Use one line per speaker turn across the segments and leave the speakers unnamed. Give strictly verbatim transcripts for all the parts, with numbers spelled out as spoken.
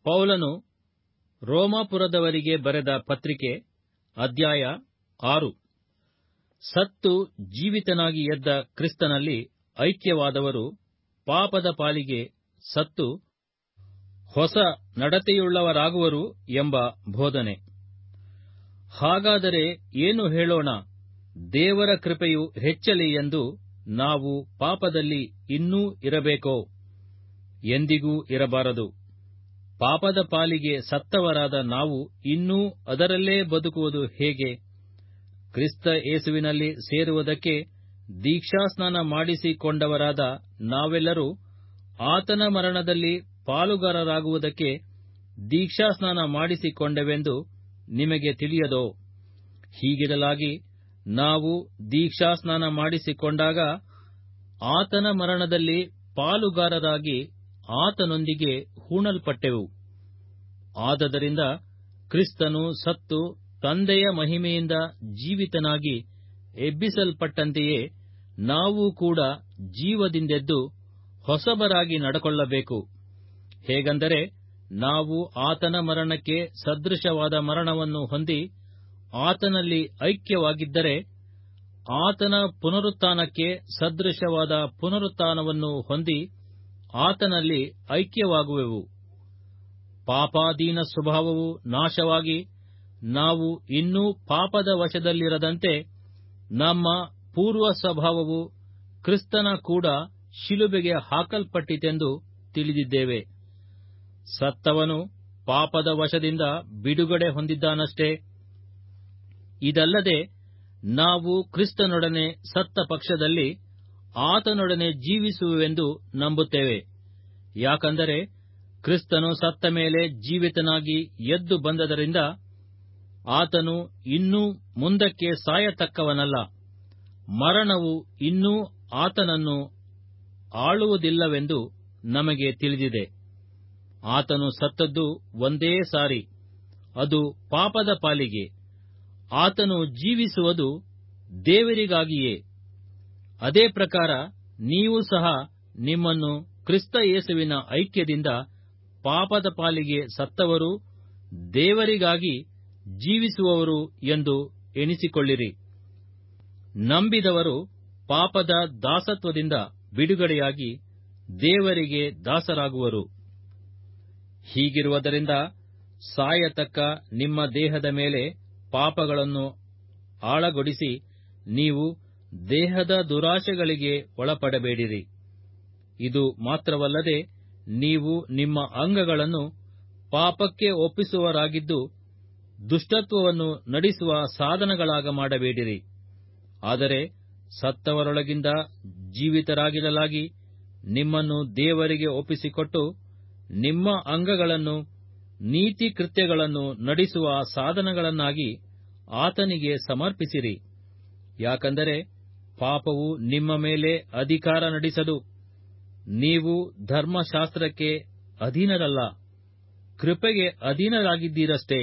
ಪೌಲನು ರೋಮಾಪುರದವರಿಗೆ ಬರೆದ ಪತ್ರಿಕೆ ಅಧ್ಯಾಯ ಆರು. ಸತ್ತು ಜೀವಿತನಾಗಿ ಎದ್ದ ಕ್ರಿಸ್ತನಲ್ಲಿ ಐಕ್ಯವಾದವರು ಪಾಪದ ಪಾಲಿಗೆ ಸತ್ತು ಹೊಸ ನಡತೆಯುಳ್ಳವರಾಗುವರು ಎಂಬ ಬೋಧನೆ. ಹಾಗಾದರೆ ಏನು ಹೇಳೋಣ? ದೇವರ ಕೃಪೆಯು ಹೆಚ್ಚಲಿ ಎಂದು ನಾವು ಪಾಪದಲ್ಲಿ ಇನ್ನೂ ಇರಬೇಕೋ? ಎಂದಿಗೂ ಇರಬಾರದು. ಪಾಪದ ಪಾಲಿಗೆ ಸತ್ತವರಾದ ನಾವು ಇನ್ನೂ ಅದರಲ್ಲೇ ಬದುಕುವುದು ಹೇಗೆ? ಕ್ರಿಸ್ತ ಯೇಸುವಿನಲ್ಲಿ ಸೇರುವುದಕ್ಕೆ ದೀಕ್ಷಾಸ್ನಾನ ಮಾಡಿಸಿಕೊಂಡವರಾದ ನಾವೆಲ್ಲರೂ ಆತನ ಮರಣದಲ್ಲಿ ಪಾಲುಗಾರರಾಗುವುದಕ್ಕೆ ದೀಕ್ಷಾಸ್ನಾನ ಮಾಡಿಸಿಕೊಂಡೆವೆಂದು ನಿಮಗೆ ತಿಳಿಯದೋ? ಹೀಗಿರಲಾಗಿ ನಾವು ದೀಕ್ಷಾಸ್ನಾನ ಮಾಡಿಸಿಕೊಂಡಾಗ ಆತನ ಮರಣದಲ್ಲಿ ಪಾಲುಗಾರರಾಗಿ ಆತನೊಂದಿಗೆ ಹೂಣಲ್ಪಟ್ಟೆವು. ಆದದರಿಂದ ಕ್ರಿಸ್ತನು ಸತ್ತು ತಂದೆಯ ಮಹಿಮೆಯಿಂದ ಜೀವಿತನಾಗಿ ಎಬ್ಬಿಸಲ್ಪಟ್ಟಂತೆಯೇ ನಾವು ಕೂಡ ಜೀವದಿಂದೆದ್ದು ಹೊಸಬರಾಗಿ ನಡಕೊಳ್ಳಬೇಕು. ಹೇಗೆಂದರೆ, ನಾವು ಆತನ ಮರಣಕ್ಕೆ ಸದೃಶವಾದ ಮರಣವನ್ನು ಹೊಂದಿ ಆತನಲ್ಲಿ ಐಕ್ಯವಾಗಿದ್ದರೆ ಆತನ ಪುನರುತ್ಥಾನಕ್ಕೆ ಸದೃಶವಾದ ಪುನರುತ್ಥಾನವನ್ನು ಹೊಂದಿ ಆತನಲ್ಲಿ ಐಕ್ಯವಾಗುವೆವು. ಪಾಪಾಧೀನ ಸ್ವಭಾವವು ನಾಶವಾಗಿ ನಾವು ಇನ್ನೂ ಪಾಪದ ವಶದಲ್ಲಿರದಂತೆ ನಮ್ಮ ಪೂರ್ವ ಸ್ವಭಾವವು ಕ್ರಿಸ್ತನ ಕೂಡ ಶಿಲುಬೆಗೆ ಹಾಕಲ್ಪಟ್ಟಿತೆಂದು ತಿಳಿದಿದ್ದೇವೆ. ಸತ್ತವನು ಪಾಪದ ವಶದಿಂದ ಬಿಡುಗಡೆ ಹೊಂದಿದ್ದಾನಷ್ಟೇ. ಇದಲ್ಲದೆ ನಾವು ಕ್ರಿಸ್ತನೊಡನೆ ಸತ್ತ ಪಕ್ಷದಲ್ಲಿ ಆತನೊಡನೆ ಜೀವಿಸುವೆವೆಂದು ನಂಬುತ್ತೇವೆ. ಯಾಕಂದರೆ ಕ್ರಿಸ್ತನು ಸತ್ತ ಮೇಲೆ ಜೀವಿತನಾಗಿ ಎದ್ದು ಬಂದದರಿಂದ ಆತನು ಇನ್ನೂ ಮುಂದಕ್ಕೆ ಸಾಯತಕ್ಕವನಲ್ಲ. ಮರಣವು ಇನ್ನೂ ಆತನನ್ನು ಆಳುವುದಿಲ್ಲವೆಂದು ನಮಗೆ ತಿಳಿದಿದೆ. ಆತನು ಸತ್ತದ್ದು ಒಂದೇ ಸಾರಿ, ಅದು ಪಾಪದ ಪಾಲಿಗೆ. ಆತನು ಜೀವಿಸುವುದು ದೇವರಿಗಾಗಿಯೇ. ಅದೇ ಪ್ರಕಾರ ನೀವು ಸಹ ನಿಮ್ಮನ್ನು ಕ್ರಿಸ್ತ ಯೇಸುವಿನ ಐಕ್ಯದಿಂದ ಪಾಪದ ಪಾಲಿಗೆ ಸತ್ತವರು, ದೇವರಿಗಾಗಿ ಜೀವಿಸುವವರು ಎಂದು ಎಣಿಸಿಕೊಳ್ಳಿರಿ. ನಂಬಿದವರು ಪಾಪದ ದಾಸತ್ವದಿಂದ ಬಿಡುಗಡೆಯಾಗಿ ದೇವರಿಗೆ ದಾಸರಾಗುವರು. ಹೀಗಿರುವುದರಿಂದ ಸಾಯತಕ್ಕ ನಿಮ್ಮ ದೇಹದ ಮೇಲೆ ಪಾಪಗಳನ್ನು ಆಳಗೊಡಿಸಿ ನೀವು ದೇಹದ ದುರಾಶೆಗಳಿಗೆ ಒಳಪಡಬೇಡಿರಿ. ಇದು ಮಾತ್ರವಲ್ಲದೆ ನೀವು ನಿಮ್ಮ ಅಂಗಗಳನ್ನು ಪಾಪಕ್ಕೆ ಒಪ್ಪಿಸುವವರಾಗಿದ್ದು ದುಷ್ಟತ್ವವನ್ನು ನಡೆಸುವ ಸಾಧನಗಳಾಗ ಮಾಡಬೇಡಿರಿ. ಆದರೆ ಸತ್ತವರೊಳಗಿಂದ ಜೀವಿತರಾಗಿರಲಾಗಿ ನಿಮ್ಮನ್ನು ದೇವರಿಗೆ ಒಪ್ಪಿಸಿಕೊಟ್ಟು ನಿಮ್ಮ ಅಂಗಗಳನ್ನು ನೀತಿ ಕೃತ್ಯಗಳನ್ನು ನಡೆಸುವ ಸಾಧನಗಳನ್ನಾಗಿ ಆತನಿಗೆ ಸಮರ್ಪಿಸಿರಿ. ಯಾಕಂದರೆ ಪಾಪವು ನಿಮ್ಮ ಮೇಲೆ ಅಧಿಕಾರ ನಡೆಸದು. ನೀವು ಧರ್ಮಶಾಸ್ತ್ರಕ್ಕೆ ಅಧೀನರಲ್ಲ, ಕೃಪೆಗೆ ಅಧೀನರಾಗಿದ್ದೀರಷ್ಟೇ.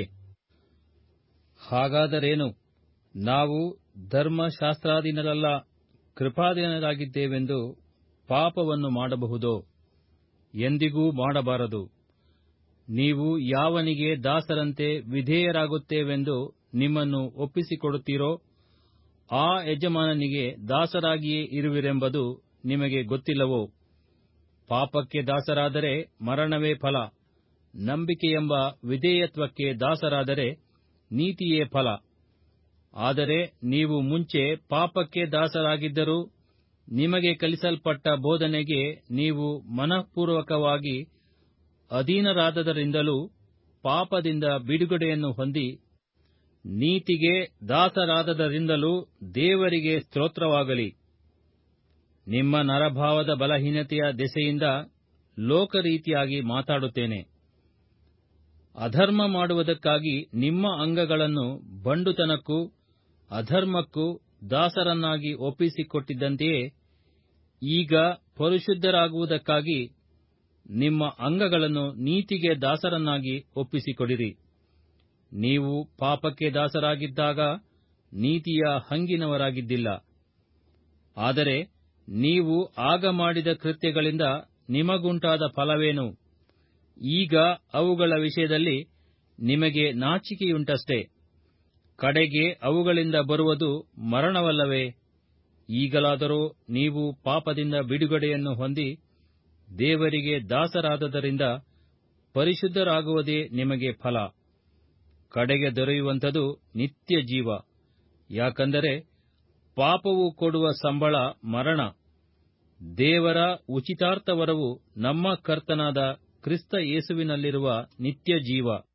ಹಾಗಾದರೇನು, ನಾವು ಧರ್ಮಶಾಸ್ತ್ರಾಧೀನರಲ್ಲ, ಕೃಪಾಧೀನರಾಗಿದ್ದೇವೆಂದು ಪಾಪವನ್ನು ಮಾಡಬಹುದೋ? ಎಂದಿಗೂ ಮಾಡಬಾರದು. ನೀವು ಯಾವನಿಗೆ ದಾಸರಂತೆ ವಿಧೇಯರಾಗುತ್ತೇವೆಂದು ನಿಮ್ಮನ್ನು ಒಪ್ಪಿಸಿಕೊಡುತ್ತೀರೋ ಆ ಯಜಮಾನನಿಗೆ ದಾಸರಾಗಿಯೇ ಇರುವಿರೆಂಬುದು ನಿಮಗೆ ಗೊತ್ತಿಲ್ಲವೋ? ಪಾಪಕ್ಕೆ ದಾಸರಾದರೆ ಮರಣವೇ ಫಲ, ನಂಬಿಕೆಯೆಂಬ ವಿಧೇಯತ್ವಕ್ಕೆ ದಾಸರಾದರೆ ನೀತಿಯೇ ಫಲ. ಆದರೆ ನೀವು ಮುಂಚೆ ಪಾಪಕ್ಕೆ ದಾಸರಾಗಿದ್ದರೂ ನಿಮಗೆ ಕಲಿಸಲ್ಪಟ್ಟ ಬೋಧನೆಗೆ ನೀವು ಮನಃಪೂರ್ವಕವಾಗಿ ಅಧೀನರಾದದರಿಂದಲೂ ಪಾಪದಿಂದ ಬಿಡುಗಡೆಯನ್ನು ಹೊಂದಿ ನೀತಿಗೆ ದಾಸರಾದದರಿಂದಲೂ ದೇವರಿಗೆ ಸ್ತೋತ್ರವಾಗಲಿ. ನಿಮ್ಮ ನರಭಾವದ ಬಲಹೀನತೆಯ ದೆಸೆಯಿಂದ ಲೋಕರೀತಿಯಾಗಿ ಮಾತಾಡುತ್ತೇನೆ. ಅಧರ್ಮ ಮಾಡುವುದಕ್ಕಾಗಿ ನಿಮ್ಮ ಅಂಗಗಳನ್ನು ಬಂಡುತನಕ್ಕೂ ಅಧರ್ಮಕ್ಕೂ ದಾಸರನ್ನಾಗಿ ಒಪ್ಪಿಸಿಕೊಟ್ಟಿದ್ದಂತೆಯೇ ಈಗ ಪರಿಶುದ್ಧರಾಗುವುದಕ್ಕಾಗಿ ನಿಮ್ಮ ಅಂಗಗಳನ್ನು ನೀತಿಗೆ ದಾಸರನ್ನಾಗಿ ಒಪ್ಪಿಸಿಕೊಡಿರಿ. ನೀವು ಪಾಪಕ್ಕೆ ದಾಸರಾಗಿದ್ದಾಗ ನೀತಿಯ ಹಂಗಿನವರಾಗಿದ್ದಿಲ್ಲ. ಆದರೆ ನೀವು ಆಗ ಮಾಡಿದ ಕೃತ್ಯಗಳಿಂದ ನಿಮಗುಂಟಾದ ಫಲವೇನು? ಈಗ ಅವುಗಳ ವಿಷಯದಲ್ಲಿ ನಿಮಗೆ ನಾಚಿಕೆಯುಂಟಷ್ಟೇ. ಕಡೆಗೆ ಅವುಗಳಿಂದ ಬರುವುದು ಮರಣವಲ್ಲವೇ? ಈಗಲಾದರೋ ನೀವು ಪಾಪದಿಂದ ಬಿಡುಗಡೆಯನ್ನು ಹೊಂದಿ ದೇವರಿಗೆ ದಾಸರಾದದರಿಂದ ಪರಿಶುದ್ಧರಾಗುವುದೇ ನಿಮಗೆ ಫಲ. ಕಡೆಗೆ ದೊರೆಯುವಂಥದು ನಿತ್ಯ ಜೀವ. ಯಾಕಂದರೆ ಪಾಪವು ಕೊಡುವ ಸಂಬಳ ಮರಣ, ದೇವರ ಉಚಿತಾರ್ಥವರವು ನಮ್ಮ ಕರ್ತನಾದ ಕ್ರಿಸ್ತ ಯೇಸುವಿನಲ್ಲಿರುವ ನಿತ್ಯ ಜೀವ.